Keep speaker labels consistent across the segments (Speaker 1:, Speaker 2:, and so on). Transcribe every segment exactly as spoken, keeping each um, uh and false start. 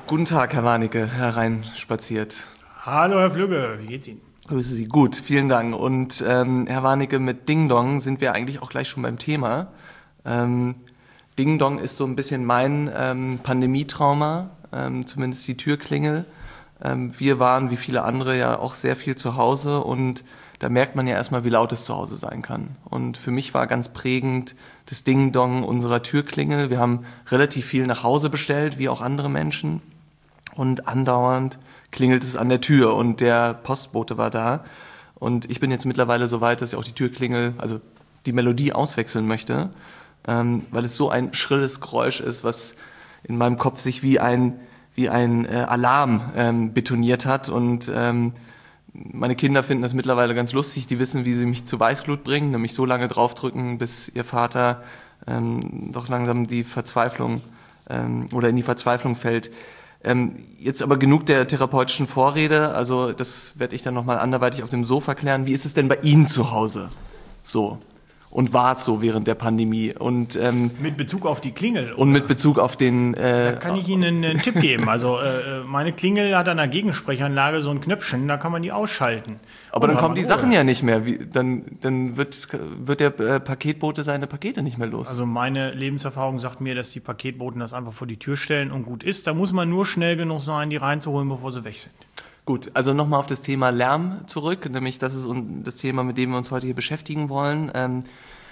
Speaker 1: Guten Tag, Herr Warnecke, hereinspaziert.
Speaker 2: Hallo, Herr Flügge, wie geht's Ihnen?
Speaker 1: Grüße Sie. Gut, vielen Dank. Und ähm, Herr Warnecke, mit Ding Dong sind wir eigentlich auch gleich schon beim Thema. Ähm, Ding Dong ist so ein bisschen mein ähm, Pandemietrauma, ähm, zumindest die Türklingel. Ähm, wir waren, wie viele andere, ja auch sehr viel zu Hause und da merkt man ja erstmal, wie laut es zu Hause sein kann. Und für mich war ganz prägend das Ding Dong unserer Türklingel. Wir haben relativ viel nach Hause bestellt, wie auch andere Menschen. Und andauernd klingelt es an der Tür und der Postbote war da. Und ich bin jetzt mittlerweile so weit, dass ich auch die Türklingel, also die Melodie auswechseln möchte, ähm, weil es so ein schrilles Geräusch ist, was in meinem Kopf sich wie ein, wie ein äh, Alarm ähm, betoniert hat. Und ähm, meine Kinder finden das mittlerweile ganz lustig. Die wissen, wie sie mich zu Weißglut bringen, nämlich so lange draufdrücken, bis ihr Vater ähm, doch langsam die Verzweiflung ähm, oder in die Verzweiflung fällt. Ähm, jetzt aber genug der therapeutischen Vorrede, also das werde ich dann nochmal anderweitig auf dem Sofa klären. Wie ist es denn bei Ihnen zu Hause? So. Und war es so während der Pandemie? Und, ähm,
Speaker 2: mit Bezug auf die Klingel?
Speaker 1: Und mit Bezug auf den... Äh,
Speaker 2: da kann ich Ihnen einen Tipp geben. Also äh, meine Klingel hat an der Gegensprechanlage so ein Knöpfchen, da kann man die ausschalten.
Speaker 1: Aber dann kommen die Sachen ja nicht mehr. Wie, dann dann wird, wird der äh, Paketbote seine Pakete nicht mehr los.
Speaker 2: Also meine Lebenserfahrung sagt mir, dass die Paketboten das einfach vor die Tür stellen und gut ist. Da muss man nur schnell genug sein, die reinzuholen, bevor sie weg sind.
Speaker 1: Gut, also nochmal auf das Thema Lärm zurück, nämlich das ist das Thema, mit dem wir uns heute hier beschäftigen wollen. Ähm,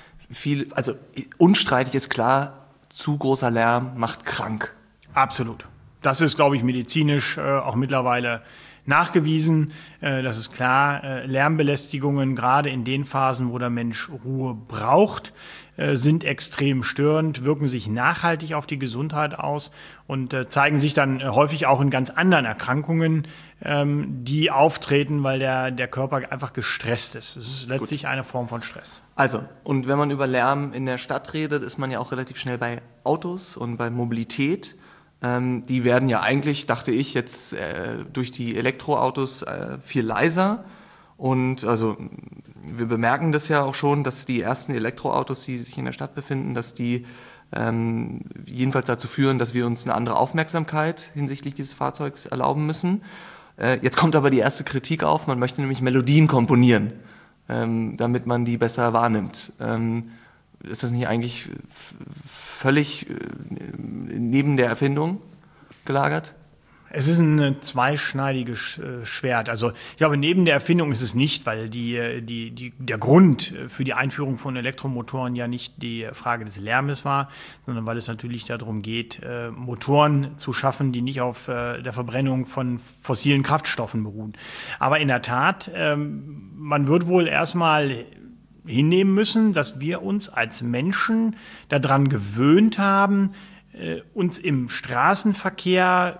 Speaker 1: viel, also unstreitig ist klar, zu großer Lärm macht krank.
Speaker 2: Absolut. Das ist, glaube ich, medizinisch äh, auch mittlerweile nachgewiesen. Äh, das ist klar. Äh, Lärmbelästigungen, gerade in den Phasen, wo der Mensch Ruhe braucht, äh, sind extrem störend, wirken sich nachhaltig auf die Gesundheit aus und äh, zeigen sich dann äh, häufig auch in ganz anderen Erkrankungen, ähm, die auftreten, weil der, der Körper einfach gestresst ist. Es ist letztlich Gut. eine Form von Stress.
Speaker 1: Also, und wenn man über Lärm in der Stadt redet, ist man ja auch relativ schnell bei Autos und bei Mobilität. Ähm, die werden ja eigentlich, dachte ich, jetzt äh, durch die Elektroautos äh, viel leiser. Und also wir bemerken das ja auch schon, dass die ersten Elektroautos, die sich in der Stadt befinden, dass die ähm, jedenfalls dazu führen, dass wir uns eine andere Aufmerksamkeit hinsichtlich dieses Fahrzeugs erlauben müssen. Äh, jetzt kommt aber die erste Kritik auf, man möchte nämlich Melodien komponieren, ähm, damit man die besser wahrnimmt. Ähm, ist das nicht eigentlich f- völlig äh, neben der Erfindung gelagert?
Speaker 2: Es ist ein zweischneidiges Schwert. Also ich glaube, neben der Erfindung ist es nicht, weil die, die, die, der Grund für die Einführung von Elektromotoren ja nicht die Frage des Lärmes war, sondern weil es natürlich darum geht, Motoren zu schaffen, die nicht auf der Verbrennung von fossilen Kraftstoffen beruhen. Aber in der Tat, man wird wohl erstmal hinnehmen müssen, dass wir uns als Menschen daran gewöhnt haben, uns im Straßenverkehr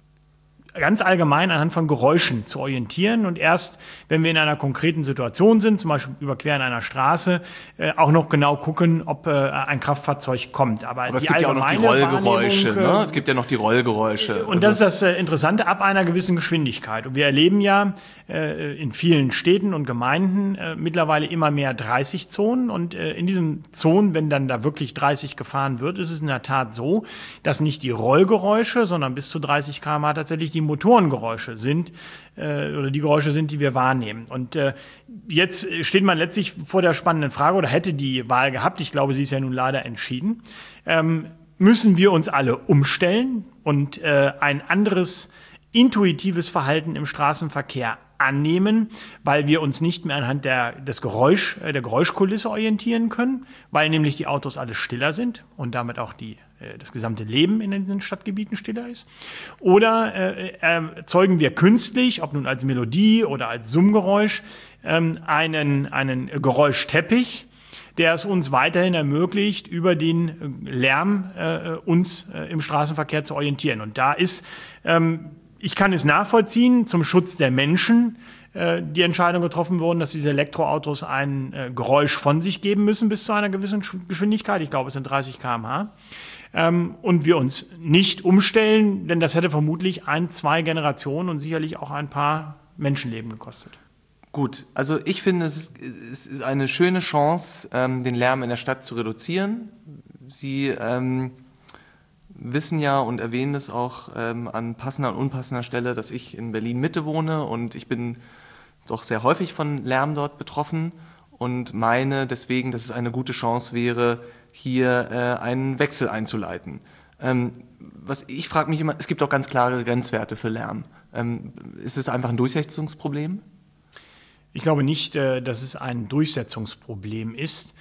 Speaker 2: ganz allgemein anhand von Geräuschen zu orientieren und erst, wenn wir in einer konkreten Situation sind, zum Beispiel überqueren einer Straße, äh, auch noch genau gucken, ob äh, ein Kraftfahrzeug kommt. Aber,
Speaker 1: Aber es
Speaker 2: die
Speaker 1: gibt ja auch noch die Rollgeräusche.
Speaker 2: Äh,
Speaker 1: ne? Es gibt ja noch die Rollgeräusche.
Speaker 2: Und also das ist das äh, Interessante, ab einer gewissen Geschwindigkeit. Und wir erleben ja äh, in vielen Städten und Gemeinden äh, mittlerweile immer mehr dreißig-Zonen. Und äh, in diesen Zonen, wenn dann da wirklich dreißig gefahren wird, ist es in der Tat so, dass nicht die Rollgeräusche, sondern bis zu dreißig Kilometer pro Stunde tatsächlich die Motorengeräusche sind äh, oder die Geräusche sind, die wir wahrnehmen. Und äh, jetzt steht man letztlich vor der spannenden Frage oder hätte die Wahl gehabt, ich glaube, sie ist ja nun leider entschieden, ähm, müssen wir uns alle umstellen und äh, ein anderes intuitives Verhalten im Straßenverkehr annehmen, weil wir uns nicht mehr anhand der, des Geräusch, äh, der Geräuschkulisse orientieren können, weil nämlich die Autos alle stiller sind und damit auch die das gesamte Leben in diesen Stadtgebieten stiller ist? Oder äh, erzeugen wir künstlich, ob nun als Melodie oder als Summgeräusch, ähm, einen, einen Geräuschteppich, der es uns weiterhin ermöglicht, über den Lärm äh, uns äh, im Straßenverkehr zu orientieren. Und da ist, ähm, ich kann es nachvollziehen, zum Schutz der Menschen, äh, die Entscheidung getroffen worden, dass diese Elektroautos ein äh, Geräusch von sich geben müssen bis zu einer gewissen Geschwindigkeit. Ich glaube, es sind dreißig Kilometer pro Stunde. Ähm, und wir uns nicht umstellen, denn das hätte vermutlich ein, zwei Generationen und sicherlich auch ein paar Menschenleben gekostet.
Speaker 1: Gut, also ich finde, es ist, es ist eine schöne Chance, ähm, den Lärm in der Stadt zu reduzieren. Sie ähm, wissen ja und erwähnen es auch ähm, an passender und unpassender Stelle, dass ich in Berlin-Mitte wohne und ich bin doch sehr häufig von Lärm dort betroffen und meine deswegen, dass es eine gute Chance wäre, hier äh, einen Wechsel einzuleiten. Ähm, was ich frage mich immer, es gibt auch ganz klare Grenzwerte für Lärm. Ähm, ist es einfach ein Durchsetzungsproblem?
Speaker 2: Ich glaube nicht, dass es ein Durchsetzungsproblem ist.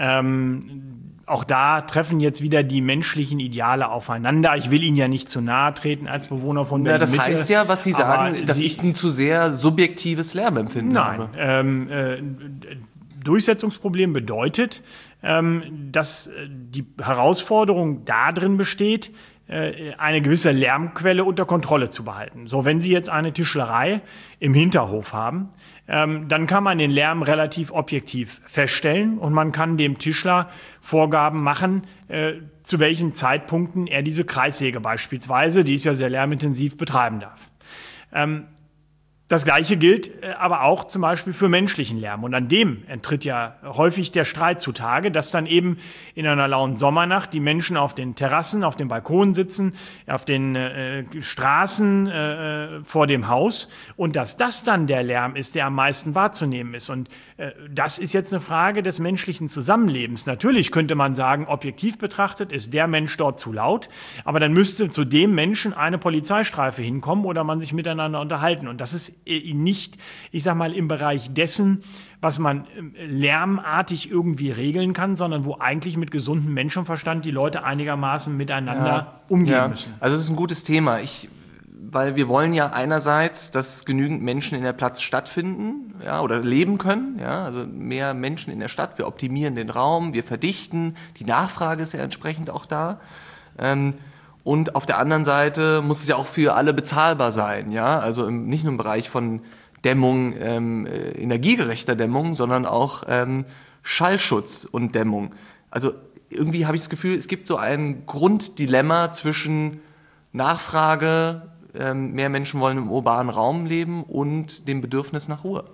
Speaker 2: Ähm, auch da treffen jetzt wieder die menschlichen Ideale aufeinander. Ich will Ihnen ja nicht zu nahe treten als Bewohner von Berlin.
Speaker 1: Ja, das heißt ja, was Sie sagen, dass
Speaker 2: Sie,
Speaker 1: ich ein zu sehr subjektives Lärmempfinden
Speaker 2: nein,
Speaker 1: habe.
Speaker 2: Ähm, äh, Durchsetzungsproblem bedeutet, ähm, dass die Herausforderung darin besteht, eine gewisse Lärmquelle unter Kontrolle zu behalten. So, wenn Sie jetzt eine Tischlerei im Hinterhof haben, ähm, dann kann man den Lärm relativ objektiv feststellen und man kann dem Tischler Vorgaben machen, äh, zu welchen Zeitpunkten er diese Kreissäge beispielsweise, die ist ja sehr lärmintensiv, betreiben darf. Ähm, Das Gleiche gilt aber auch zum Beispiel für menschlichen Lärm. Und an dem enttritt ja häufig der Streit zutage, dass dann eben in einer lauen Sommernacht die Menschen auf den Terrassen, auf den Balkonen sitzen, auf den äh, Straßen äh, vor dem Haus und dass das dann der Lärm ist, der am meisten wahrzunehmen ist. Und äh, das ist jetzt eine Frage des menschlichen Zusammenlebens. Natürlich könnte man sagen, objektiv betrachtet ist der Mensch dort zu laut, aber dann müsste zu dem Menschen eine Polizeistreife hinkommen oder man sich miteinander unterhalten. Und das ist nicht, ich sag mal, im Bereich dessen, was man lärmartig irgendwie regeln kann, sondern wo eigentlich mit gesundem Menschenverstand die Leute einigermaßen miteinander
Speaker 1: ja,
Speaker 2: umgehen
Speaker 1: ja.
Speaker 2: müssen.
Speaker 1: Also es ist ein gutes Thema. Ich, weil wir wollen ja einerseits, dass genügend Menschen in der Platz stattfinden, ja, oder leben können, ja, also mehr Menschen in der Stadt. Wir optimieren den Raum, wir verdichten. Die Nachfrage ist ja entsprechend auch da. Ähm, Und auf der anderen Seite muss es ja auch für alle bezahlbar sein, ja, also im, nicht nur im Bereich von Dämmung, ähm, äh, energiegerechter Dämmung, sondern auch ähm, Schallschutz und Dämmung. Also irgendwie habe ich das Gefühl, es gibt so ein Grunddilemma zwischen Nachfrage, ähm, mehr Menschen wollen im urbanen Raum leben und dem Bedürfnis nach Ruhe.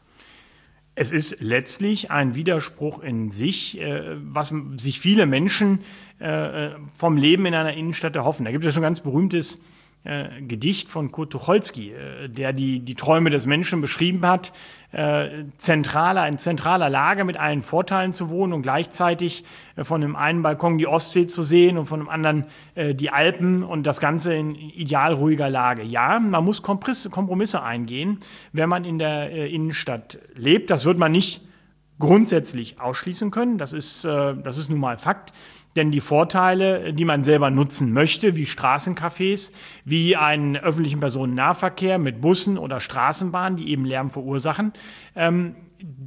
Speaker 2: Es ist letztlich ein Widerspruch in sich, äh, was sich viele Menschen äh, vom Leben in einer Innenstadt erhoffen. Da gibt es schon ein ganz berühmtes äh, Gedicht von Kurt Tucholsky, äh, der die, die Träume des Menschen beschrieben hat, äh, zentraler, in zentraler Lage mit allen Vorteilen zu wohnen und gleichzeitig äh, von dem einen Balkon die Ostsee zu sehen und von dem anderen äh, die Alpen und das Ganze in ideal ruhiger Lage. Ja, man muss Kompromisse eingehen, wenn man in der äh, Innenstadt lebt. Das wird man nicht grundsätzlich ausschließen können. Das ist, äh, das ist nun mal Fakt. Denn die Vorteile, die man selber nutzen möchte, wie Straßencafés, wie einen öffentlichen Personennahverkehr mit Bussen oder Straßenbahnen, die eben Lärm verursachen, ähm,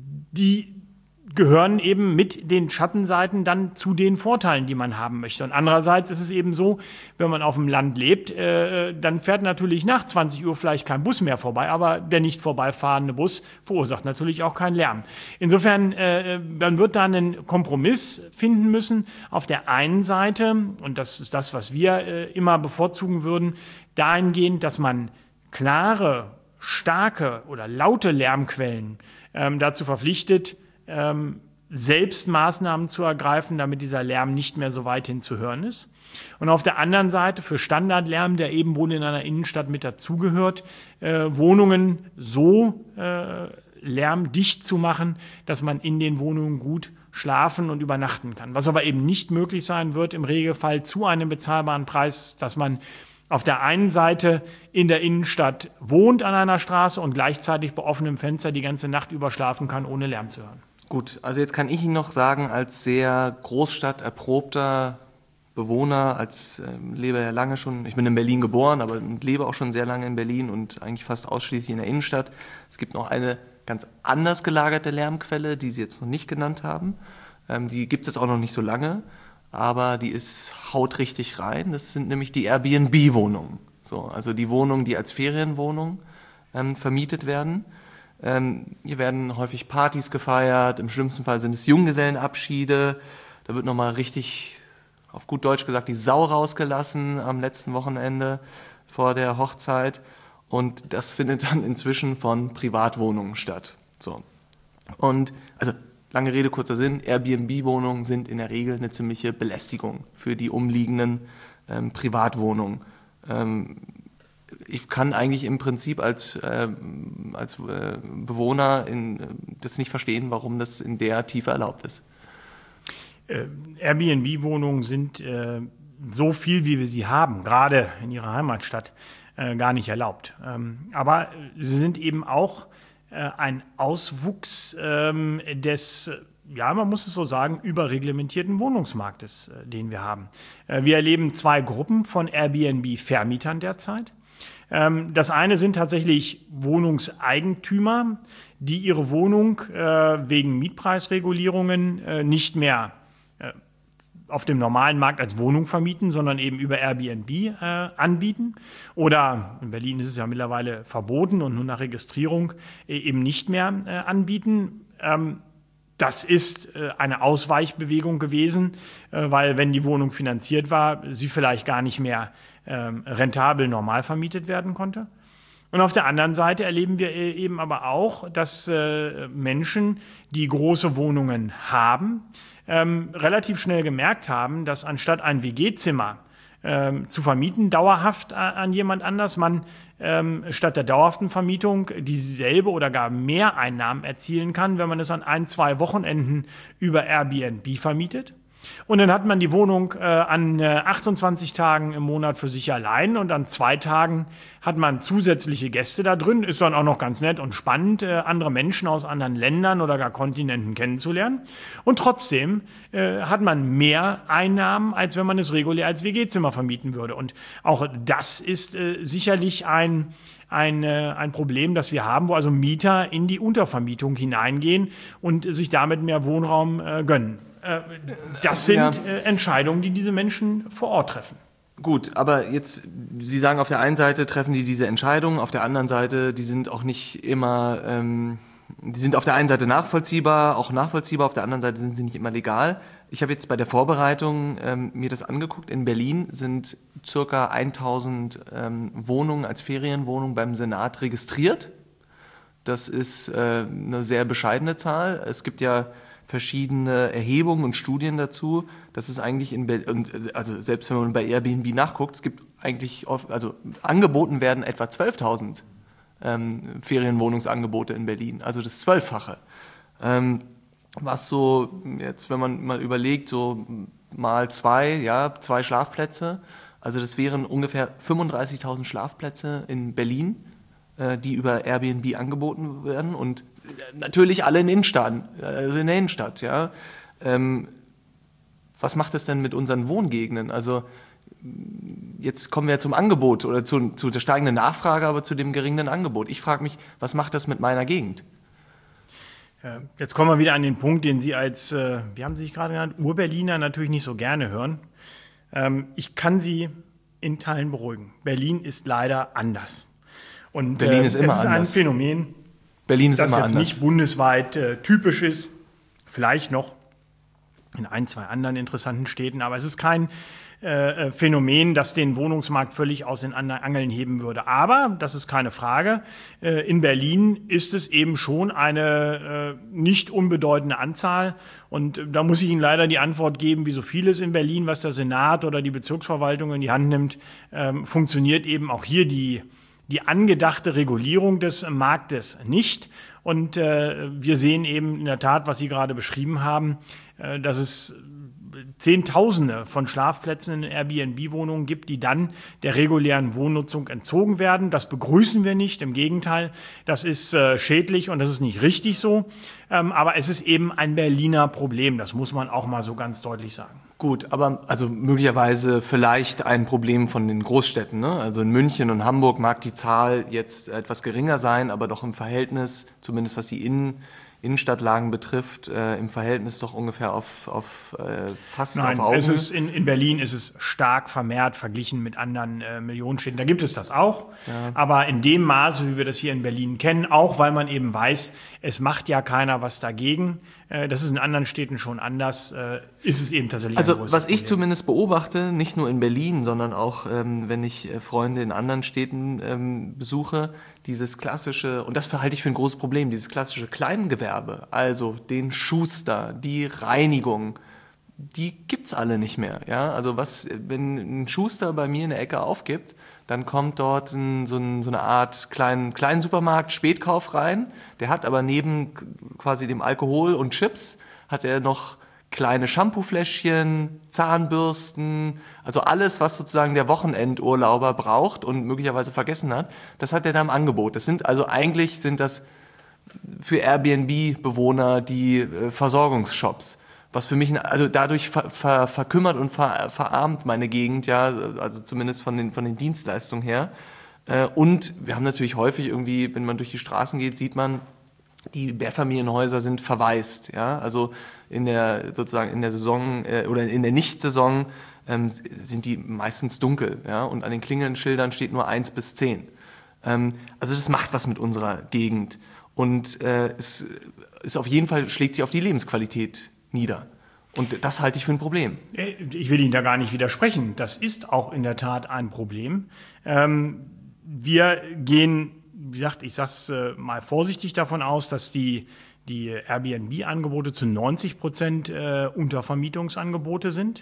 Speaker 2: die gehören eben mit den Schattenseiten dann zu den Vorteilen, die man haben möchte. Und andererseits ist es eben so, wenn man auf dem Land lebt, äh, dann fährt natürlich nach zwanzig Uhr vielleicht kein Bus mehr vorbei, aber der nicht vorbeifahrende Bus verursacht natürlich auch keinen Lärm. Insofern, äh, man wird da einen Kompromiss finden müssen. Auf der einen Seite, und das ist das, was wir äh, immer bevorzugen würden, dahingehend, dass man klare, starke oder laute Lärmquellen ähm, dazu verpflichtet, Ähm, selbst Maßnahmen zu ergreifen, damit dieser Lärm nicht mehr so weit hin zu hören ist. Und auf der anderen Seite für Standardlärm, der eben wohl in einer Innenstadt mit dazugehört, äh, Wohnungen so äh, lärmdicht zu machen, dass man in den Wohnungen gut schlafen und übernachten kann. Was aber eben nicht möglich sein wird, im Regelfall zu einem bezahlbaren Preis, dass man auf der einen Seite in der Innenstadt wohnt an einer Straße und gleichzeitig bei offenem Fenster die ganze Nacht über schlafen kann, ohne Lärm zu hören.
Speaker 1: Gut, also jetzt kann ich Ihnen noch sagen, als sehr großstadterprobter Bewohner, als ähm, lebe ja lange schon, ich bin in Berlin geboren, aber lebe auch schon sehr lange in Berlin und eigentlich fast ausschließlich in der Innenstadt. Es gibt noch eine ganz anders gelagerte Lärmquelle, die Sie jetzt noch nicht genannt haben. Ähm, die gibt es auch noch nicht so lange, aber die ist haut richtig rein. Das sind nämlich die Airbnb-Wohnungen. So, also die Wohnungen, die als Ferienwohnung ähm, vermietet werden. Ähm, hier werden häufig Partys gefeiert, im schlimmsten Fall sind es Junggesellenabschiede. Da wird nochmal richtig, auf gut Deutsch gesagt, die Sau rausgelassen am letzten Wochenende vor der Hochzeit. Und das findet dann inzwischen von Privatwohnungen statt. So. Und, also, lange Rede, kurzer Sinn, Airbnb-Wohnungen sind in der Regel eine ziemliche Belästigung für die umliegenden ähm, Privatwohnung. Ähm, ich kann eigentlich im Prinzip als, äh, als äh, Bewohner in, äh, das nicht verstehen, warum das in der Tiefe erlaubt ist.
Speaker 2: Äh, Airbnb-Wohnungen sind äh, so viel, wie wir sie haben, gerade in Ihrer Heimatstadt, äh, gar nicht erlaubt. Ähm, aber sie sind eben auch äh, ein Auswuchs ähm, des, ja, man muss es so sagen, überreglementierten Wohnungsmarktes, äh, den wir haben. Äh, wir erleben zwei Gruppen von Airbnb-Vermietern derzeit. Ähm, das eine sind tatsächlich Wohnungseigentümer, die ihre Wohnung äh, wegen Mietpreisregulierungen äh, nicht mehr auf dem normalen Markt als Wohnung vermieten, sondern eben über Airbnb äh, anbieten. Oder in Berlin ist es ja mittlerweile verboten und nur nach Registrierung äh, eben nicht mehr äh, anbieten. Ähm, das ist äh, eine Ausweichbewegung gewesen, äh, weil wenn die Wohnung finanziert war, sie vielleicht gar nicht mehr äh, rentabel normal vermietet werden konnte. Und auf der anderen Seite erleben wir eben aber auch, dass äh, Menschen, die große Wohnungen haben, ähm, relativ schnell gemerkt haben, dass anstatt ein W G-Zimmer ähm, zu vermieten, dauerhaft an, an jemand anders, man ähm, statt der dauerhaften Vermietung dieselbe oder gar mehr Einnahmen erzielen kann, wenn man es an ein, zwei Wochenenden über Airbnb vermietet. Und dann hat man die Wohnung äh, an äh, achtundzwanzig Tagen im Monat für sich allein und an zwei Tagen hat man zusätzliche Gäste da drin. Ist dann auch noch ganz nett und spannend, äh, andere Menschen aus anderen Ländern oder gar Kontinenten kennenzulernen. Und trotzdem äh, hat man mehr Einnahmen, als wenn man es regulär als W G-Zimmer vermieten würde. Und auch das ist äh, sicherlich ein Ein, äh, ein Problem, das wir haben, wo also Mieter in die Untervermietung hineingehen und sich damit mehr Wohnraum äh, gönnen. Äh, das sind
Speaker 1: ja.
Speaker 2: äh, Entscheidungen, die diese Menschen vor Ort treffen.
Speaker 1: Gut, aber jetzt, Sie sagen, auf der einen Seite treffen die diese Entscheidungen, auf der anderen Seite, die sind auch nicht immer, ähm, die sind auf der einen Seite nachvollziehbar, auch nachvollziehbar, auf der anderen Seite sind sie nicht immer legal. Ich habe jetzt bei der Vorbereitung ähm, mir das angeguckt. In Berlin sind circa eintausend ähm, Wohnungen als Ferienwohnungen beim Senat registriert. Das ist äh, eine sehr bescheidene Zahl. Es gibt ja verschiedene Erhebungen und Studien dazu, dass es eigentlich in Berlin, also selbst wenn man bei Airbnb nachguckt, es gibt eigentlich, oft, also angeboten werden etwa zwölftausend ähm, Ferienwohnungsangebote in Berlin, also das Zwölffache. Ähm, was so, jetzt wenn man mal überlegt, so mal zwei, ja, zwei Schlafplätze, also das wären ungefähr fünfunddreißigtausend Schlafplätze in Berlin, äh, die über Airbnb angeboten werden und natürlich alle in Innenstadt, also in der Innenstadt, ja. Ähm, was macht das denn mit unseren Wohngegenden? Also jetzt kommen wir zum Angebot oder zu, zu der steigenden Nachfrage, aber zu dem geringen Angebot. Ich frage mich, was macht das mit meiner Gegend?
Speaker 2: Jetzt kommen wir wieder an den Punkt, den Sie als, äh, wie haben Sie sich gerade genannt, Ur-Berliner natürlich nicht so gerne hören. Ähm, ich kann Sie in Teilen beruhigen. Berlin ist leider anders. Und
Speaker 1: Berlin ist
Speaker 2: äh,
Speaker 1: immer
Speaker 2: es ist ein
Speaker 1: anders.
Speaker 2: Phänomen,
Speaker 1: Berlin ist
Speaker 2: das
Speaker 1: immer
Speaker 2: jetzt
Speaker 1: anders.
Speaker 2: nicht bundesweit äh, typisch ist, vielleicht noch in ein, zwei anderen interessanten Städten, aber es ist kein äh, Phänomen, das den Wohnungsmarkt völlig aus den Angeln heben würde. Aber, das ist keine Frage, äh, in Berlin ist es eben schon eine äh, nicht unbedeutende Anzahl und da muss ich Ihnen leider die Antwort geben, wie so vieles in Berlin, was der Senat oder die Bezirksverwaltung in die Hand nimmt, ähm, funktioniert eben auch hier die die angedachte Regulierung des Marktes nicht. Und äh, wir sehen eben in der Tat, was Sie gerade beschrieben haben, äh, dass es Zehntausende von Schlafplätzen in Airbnb-Wohnungen gibt, die dann der regulären Wohnnutzung entzogen werden. Das begrüßen wir nicht, im Gegenteil, das ist äh, schädlich und das ist nicht richtig so. Ähm, aber es ist eben ein Berliner Problem, das muss man auch mal so ganz deutlich sagen.
Speaker 1: Gut, aber also möglicherweise vielleicht ein Problem von den Großstädten, ne? Also in München und Hamburg mag die Zahl jetzt etwas geringer sein, aber doch im Verhältnis, zumindest was die Innen, Innenstadtlagen betrifft, äh, im Verhältnis doch ungefähr auf, auf äh, fast
Speaker 2: Nein,
Speaker 1: auf Augen.
Speaker 2: es ist in, in Berlin ist es stark vermehrt verglichen mit anderen äh, Millionenstädten. Da gibt es das auch, ja. Aber in dem Maße, wie wir das hier in Berlin kennen, auch weil man eben weiß, es macht ja keiner was dagegen. Äh, das ist in anderen Städten schon anders. Äh, ist es eben tatsächlich
Speaker 1: Also
Speaker 2: ein großes
Speaker 1: was ich
Speaker 2: Problem.
Speaker 1: zumindest beobachte, nicht nur in Berlin, sondern auch ähm, wenn ich äh, Freunde in anderen Städten ähm, besuche, dieses klassische, und das verhalte ich für ein großes Problem, dieses klassische Kleingewerbe, also den Schuster, die Reinigung, die gibt's alle nicht mehr. Ja? Also was, wenn ein Schuster bei mir in der Ecke aufgibt, dann kommt dort ein, so, ein, so eine Art kleinen, kleinen Supermarkt, Spätkauf rein. Der hat aber neben quasi dem Alkohol und Chips, hat er noch kleine Shampoofläschchen, Zahnbürsten, also alles, was sozusagen der Wochenendurlauber braucht und möglicherweise vergessen hat, das hat er da im Angebot. Das sind also eigentlich sind das für Airbnb-Bewohner die äh, Versorgungsshops. Was für mich, also dadurch ver, ver, verkümmert und ver, verarmt meine Gegend, ja, also zumindest von den, von den Dienstleistungen her. Äh, und wir haben natürlich häufig irgendwie, wenn man durch die Straßen geht, sieht man, die Mehrfamilienhäuser sind verwaist, ja, also in der sozusagen in der Saison äh, oder in der Nichtsaison ähm, sind die meistens dunkel, ja, und an den Klingelschildern steht nur eins bis zehn. Ähm, also das macht was mit unserer Gegend und äh, es ist auf jeden Fall schlägt sie auf die Lebensqualität nieder. Und das halte ich für ein Problem.
Speaker 2: Ich will Ihnen da gar nicht widersprechen. Das ist auch in der Tat ein Problem. Ähm, wir gehen, wie gesagt, ich sage es äh, mal vorsichtig davon aus, dass die, die Airbnb-Angebote zu neunzig Prozent äh, Untervermietungsangebote sind,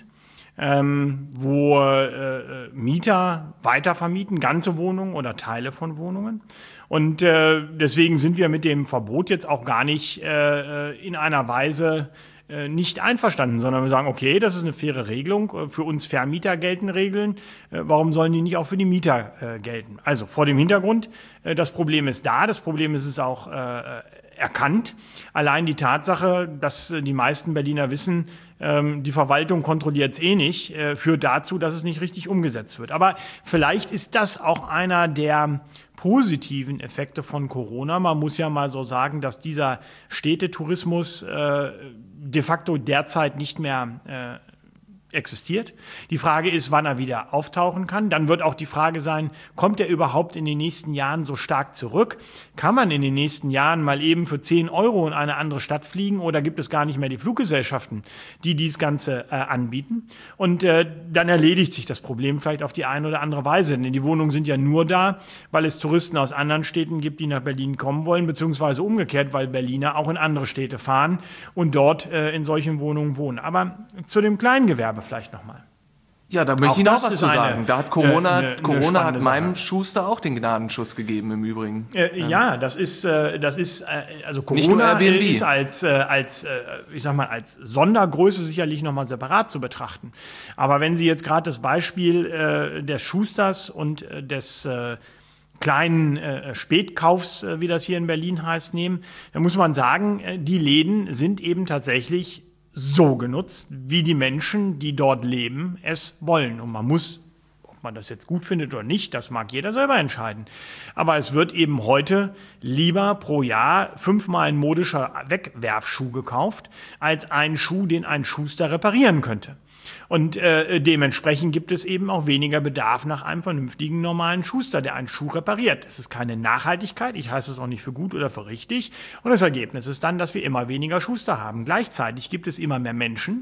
Speaker 2: ähm, wo äh, Mieter weitervermieten, ganze Wohnungen oder Teile von Wohnungen. Und äh, deswegen sind wir mit dem Verbot jetzt auch gar nicht äh, in einer Weise nicht einverstanden, sondern wir sagen, okay, das ist eine faire Regelung, für uns Vermieter gelten Regeln, warum sollen die nicht auch für die Mieter äh, gelten? Also vor dem Hintergrund, äh, das Problem ist da, das Problem ist es auch äh, erkannt. Allein die Tatsache, dass die meisten Berliner wissen, ähm, die Verwaltung kontrolliert es eh nicht, äh, führt dazu, dass es nicht richtig umgesetzt wird. Aber vielleicht ist das auch einer der positiven Effekte von Corona. Man muss ja mal so sagen, dass dieser Städtetourismus äh, de facto derzeit nicht mehr äh, existiert. Die Frage ist, wann er wieder auftauchen kann. Dann wird auch die Frage sein, kommt er überhaupt in den nächsten Jahren so stark zurück? Kann man in den nächsten Jahren mal eben für zehn Euro in eine andere Stadt fliegen oder gibt es gar nicht mehr die Fluggesellschaften, die dies Ganze äh, anbieten? Und äh, dann erledigt sich das Problem vielleicht auf die eine oder andere Weise. Denn die Wohnungen sind ja nur da, weil es Touristen aus anderen Städten gibt, die nach Berlin kommen wollen, beziehungsweise umgekehrt, weil Berliner auch in andere Städte fahren und dort äh, in solchen Wohnungen wohnen. Aber zu dem Kleingewerbe vielleicht nochmal.
Speaker 1: Ja, da möchte ich noch was zu
Speaker 2: eine,
Speaker 1: sagen. Da hat Corona,
Speaker 2: äh, eine,
Speaker 1: Corona
Speaker 2: eine
Speaker 1: hat meinem Sache. Schuster auch den Gnadenschuss gegeben im Übrigen.
Speaker 2: Äh, ja. ja, das ist, äh, das ist, äh, also
Speaker 1: Nicht nur
Speaker 2: Corona
Speaker 1: Airbnb.
Speaker 2: ist als, äh, als, äh, ich sag mal, als Sondergröße sicherlich nochmal separat zu betrachten. Aber wenn Sie jetzt gerade das Beispiel äh, des Schusters und äh, des äh, kleinen äh, Spätkaufs, äh, wie das hier in Berlin heißt, nehmen, dann muss man sagen, äh, die Läden sind eben tatsächlich so genutzt, wie die Menschen, die dort leben, es wollen. Und man muss, ob man das jetzt gut findet oder nicht, das mag jeder selber entscheiden. Aber es wird eben heute lieber pro Jahr fünfmal ein modischer Wegwerfschuh gekauft, als ein Schuh, den ein Schuster reparieren könnte. Und äh, dementsprechend gibt es eben auch weniger Bedarf nach einem vernünftigen, normalen Schuster, der einen Schuh repariert. Das ist keine Nachhaltigkeit, ich heiße es auch nicht für gut oder für richtig. Und das Ergebnis ist dann, dass wir immer weniger Schuster haben. Gleichzeitig gibt es immer mehr Menschen,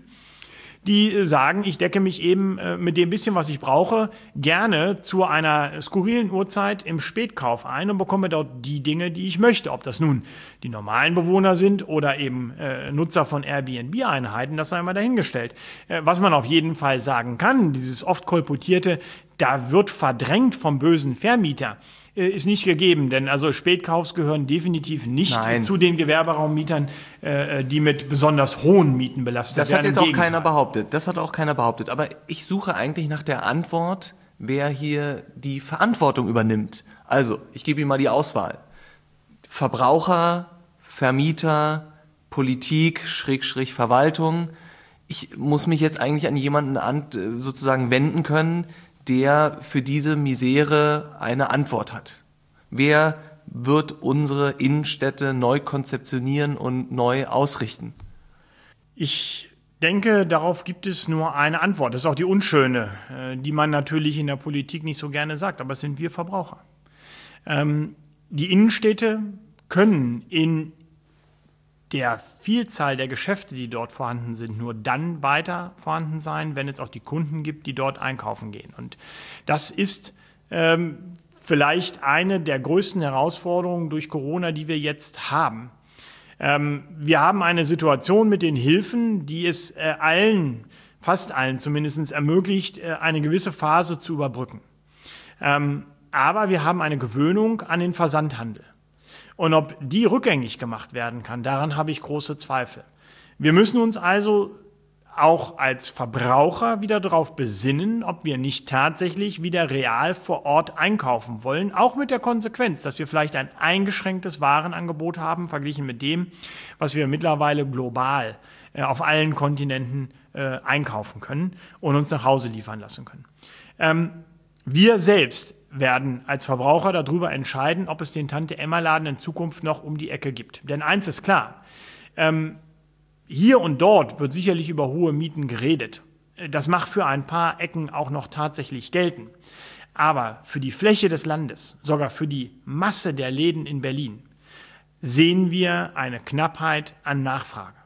Speaker 2: die sagen, ich decke mich eben mit dem bisschen, was ich brauche, gerne zu einer skurrilen Uhrzeit im Spätkauf ein und bekomme dort die Dinge, die ich möchte. Ob das nun die normalen Bewohner sind oder eben äh, Nutzer von Airbnb-Einheiten, das sei mal dahingestellt. Äh, was man auf jeden Fall sagen kann, dieses oft kolportierte, da wird verdrängt vom bösen Vermieter, ist nicht gegeben, denn also Spätkaufs gehören definitiv nicht
Speaker 1: Nein.
Speaker 2: zu den Gewerberraummietern, äh, die mit besonders hohen Mieten belastet
Speaker 1: Das
Speaker 2: werden.
Speaker 1: hat jetzt auch keiner behauptet. Das hat auch keiner behauptet. Aber ich suche eigentlich nach der Antwort, wer hier die Verantwortung übernimmt. Also, ich gebe Ihnen mal die Auswahl. Verbraucher, Vermieter, Politik, Schrägstrich Verwaltung. Ich muss mich jetzt eigentlich an jemanden an, sozusagen wenden können, der für diese Misere eine Antwort hat. Wer wird unsere Innenstädte neu konzeptionieren und neu ausrichten?
Speaker 2: Ich denke, darauf gibt es nur eine Antwort. Das ist auch die unschöne, die man natürlich in der Politik nicht so gerne sagt, aber es sind wir Verbraucher. Ähm, die Innenstädte können in der Vielzahl der Geschäfte, die dort vorhanden sind, nur dann weiter vorhanden sein, wenn es auch die Kunden gibt, die dort einkaufen gehen. Und das ist ähm, vielleicht eine der größten Herausforderungen durch Corona, die wir jetzt haben. Ähm, wir haben eine Situation mit den Hilfen, die es äh, allen, fast allen zumindest, ermöglicht, äh, eine gewisse Phase zu überbrücken. Ähm, aber wir haben eine Gewöhnung an den Versandhandel. Und ob die rückgängig gemacht werden kann, daran habe ich große Zweifel. Wir müssen uns also auch als Verbraucher wieder darauf besinnen, ob wir nicht tatsächlich wieder real vor Ort einkaufen wollen, auch mit der Konsequenz, dass wir vielleicht ein eingeschränktes Warenangebot haben, verglichen mit dem, was wir mittlerweile global äh, auf allen Kontinenten äh, einkaufen können und uns nach Hause liefern lassen können. Ähm, wir selbst werden als Verbraucher darüber entscheiden, ob es den Tante-Emma-Laden in Zukunft noch um die Ecke gibt. Denn eins ist klar, ähm, hier und dort wird sicherlich über hohe Mieten geredet. Das mag für ein paar Ecken auch noch tatsächlich gelten. Aber für die Fläche des Landes, sogar für die Masse der Läden in Berlin, sehen wir eine Knappheit an Nachfrage.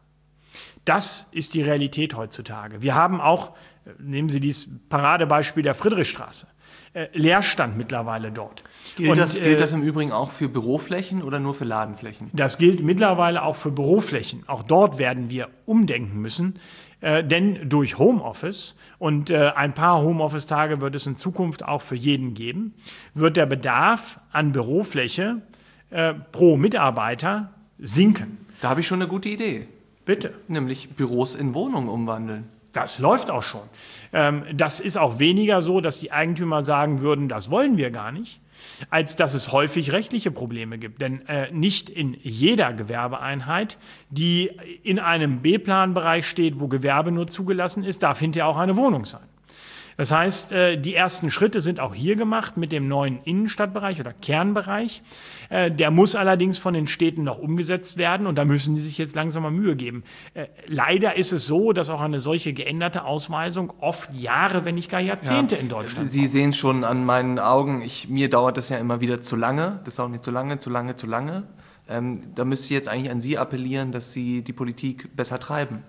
Speaker 2: Das ist die Realität heutzutage. Wir haben auch, nehmen Sie dieses Paradebeispiel der Friedrichstraße, Leerstand mittlerweile dort.
Speaker 1: Gilt,
Speaker 2: Und,
Speaker 1: das, gilt das im Übrigen auch für Büroflächen oder nur für Ladenflächen?
Speaker 2: Das gilt mittlerweile auch für Büroflächen. Auch dort werden wir umdenken müssen, äh, denn durch Homeoffice, und äh, ein paar Homeoffice-Tage wird es in Zukunft auch für jeden geben, wird der Bedarf an Bürofläche äh, pro Mitarbeiter sinken.
Speaker 1: Da habe ich schon eine gute Idee.
Speaker 2: Bitte.
Speaker 1: Nämlich Büros in Wohnungen umwandeln.
Speaker 2: Das läuft auch schon. Ähm, das ist auch weniger so, dass die Eigentümer sagen würden, das wollen wir gar nicht, als dass es häufig rechtliche Probleme gibt. Denn äh, nicht in jeder Gewerbeeinheit, die in einem B-Plan-Bereich steht, wo Gewerbe nur zugelassen ist, darf hinterher auch eine Wohnung sein. Das heißt, die ersten Schritte sind auch hier gemacht mit dem neuen Innenstadtbereich oder Kernbereich. Der muss allerdings von den Städten noch umgesetzt werden und da müssen die sich jetzt langsam mal Mühe geben. Leider ist es so, dass auch eine solche geänderte Ausweisung oft Jahre, wenn nicht gar Jahrzehnte ja, in Deutschland
Speaker 1: Sie sehen es schon an meinen Augen, ich, mir dauert das ja immer wieder zu lange. Das ist auch nicht zu lange, zu lange, zu lange. Ähm, da müsste ich jetzt eigentlich an Sie appellieren, dass Sie die Politik besser treiben.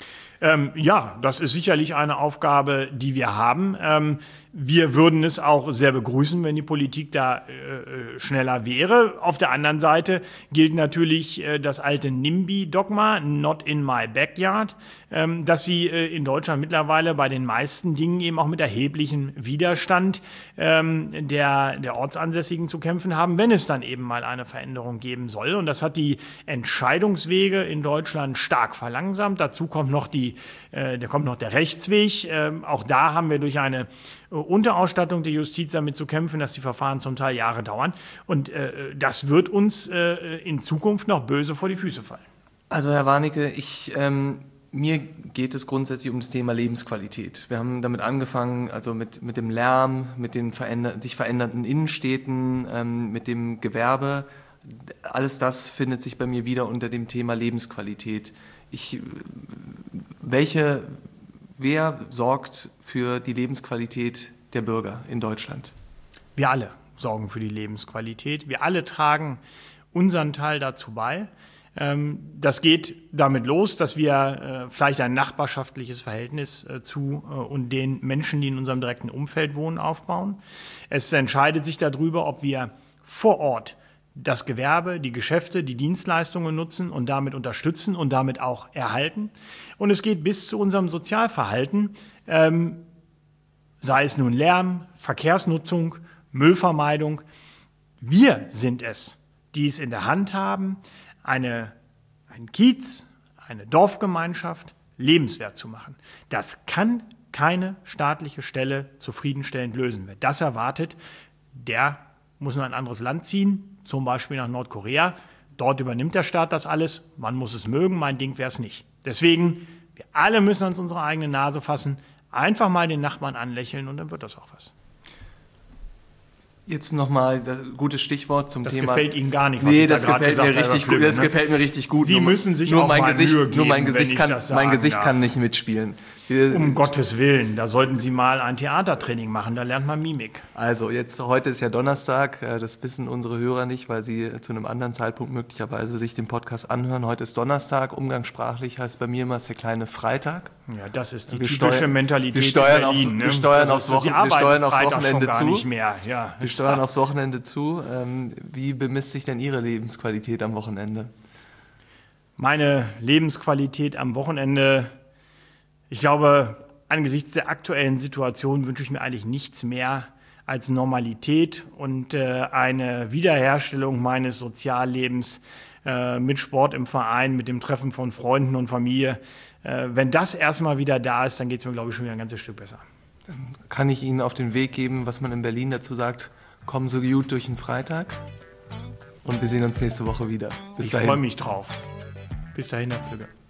Speaker 2: Ähm, ja, das ist sicherlich eine Aufgabe, die wir haben. Ähm, wir würden es auch sehr begrüßen, wenn die Politik da äh, schneller wäre. Auf der anderen Seite gilt natürlich äh, das alte NIMBY-Dogma, not in my backyard, ähm, dass sie äh, in Deutschland mittlerweile bei den meisten Dingen eben auch mit erheblichem Widerstand ähm, der, der Ortsansässigen zu kämpfen haben, wenn es dann eben mal eine Veränderung geben soll. Und das hat die Entscheidungswege in Deutschland stark verlangsamt. Dazu kommt noch die Äh, da kommt noch der Rechtsweg. Ähm, auch da haben wir durch eine äh, Unterausstattung der Justiz damit zu kämpfen, dass die Verfahren zum Teil Jahre dauern. Und äh, das wird uns äh, in Zukunft noch böse vor die Füße fallen.
Speaker 1: Also Herr Warnecke, ich, ähm, mir geht es grundsätzlich um das Thema Lebensqualität. Wir haben damit angefangen, also mit, mit dem Lärm, mit den veränder- sich verändernden Innenstädten, ähm, mit dem Gewerbe. Alles das findet sich bei mir wieder unter dem Thema Lebensqualität. Ich, welche, wer sorgt für die Lebensqualität der Bürger in Deutschland?
Speaker 2: Wir alle sorgen für die Lebensqualität. Wir alle tragen unseren Teil dazu bei. Das geht damit los, dass wir vielleicht ein nachbarschaftliches Verhältnis zu und den Menschen, die in unserem direkten Umfeld wohnen, aufbauen. Es entscheidet sich darüber, ob wir vor Ort das Gewerbe, die Geschäfte, die Dienstleistungen nutzen und damit unterstützen und damit auch erhalten. Und es geht bis zu unserem Sozialverhalten, ähm, sei es nun Lärm, Verkehrsnutzung, Müllvermeidung. Wir sind es, die es in der Hand haben, eine, ein Kiez, eine Dorfgemeinschaft lebenswert zu machen. Das kann keine staatliche Stelle zufriedenstellend lösen. Wer das erwartet, der muss nur ein anderes Land ziehen, zum Beispiel nach Nordkorea. Dort übernimmt der Staat das alles. Man muss es mögen, mein Ding wäre es nicht. Deswegen, wir alle müssen uns unsere eigene Nase fassen, einfach mal den Nachbarn anlächeln und dann wird das auch was.
Speaker 1: Jetzt nochmal das gutes Stichwort zum
Speaker 2: das
Speaker 1: Thema.
Speaker 2: Das gefällt Ihnen gar nicht, was
Speaker 1: nee,
Speaker 2: ich da
Speaker 1: das gefällt mir richtig gut. Das
Speaker 2: ne?
Speaker 1: gefällt mir richtig gut.
Speaker 2: Sie
Speaker 1: nur,
Speaker 2: müssen sich
Speaker 1: nur
Speaker 2: auch
Speaker 1: mein
Speaker 2: mal
Speaker 1: Gesicht,
Speaker 2: Mühe geben,
Speaker 1: nur mein Gesicht
Speaker 2: wenn
Speaker 1: kann,
Speaker 2: ich das
Speaker 1: mein
Speaker 2: sagen
Speaker 1: Gesicht
Speaker 2: darf.
Speaker 1: kann nicht mitspielen.
Speaker 2: Um Gottes Willen, da sollten Sie mal ein Theatertraining machen, da lernt man Mimik.
Speaker 1: Also jetzt, heute ist ja Donnerstag, das wissen unsere Hörer nicht, weil sie zu einem anderen Zeitpunkt möglicherweise sich den Podcast anhören. Heute ist Donnerstag, umgangssprachlich heißt bei mir immer, es ist der kleine Freitag.
Speaker 2: Ja, das ist die
Speaker 1: wir
Speaker 2: typische
Speaker 1: steuern,
Speaker 2: Mentalität
Speaker 1: wir steuern
Speaker 2: in Berlin.
Speaker 1: Aufs,
Speaker 2: ne?
Speaker 1: Wir steuern,
Speaker 2: das
Speaker 1: aufs,
Speaker 2: ist,
Speaker 1: Wochen, wir steuern aufs Wochenende
Speaker 2: schon
Speaker 1: zu.
Speaker 2: Gar nicht mehr. Ja,
Speaker 1: wir steuern aufs Wochenende zu. Wie bemisst sich denn Ihre Lebensqualität am Wochenende?
Speaker 2: meine Lebensqualität am Wochenende, ich glaube, angesichts der aktuellen Situation wünsche ich mir eigentlich nichts mehr als Normalität und äh, eine Wiederherstellung meines Soziallebens äh, mit Sport im Verein, mit dem Treffen von Freunden und Familie. Äh, wenn das erstmal wieder da ist, dann geht es mir, glaube ich, schon wieder ein ganzes Stück besser.
Speaker 1: Dann kann ich Ihnen auf den Weg geben, was man in Berlin dazu sagt, kommen so gut durch den Freitag und wir sehen uns nächste Woche wieder.
Speaker 2: Bis dahin. Ich freue mich drauf. Bis dahin, Herr Pflüger.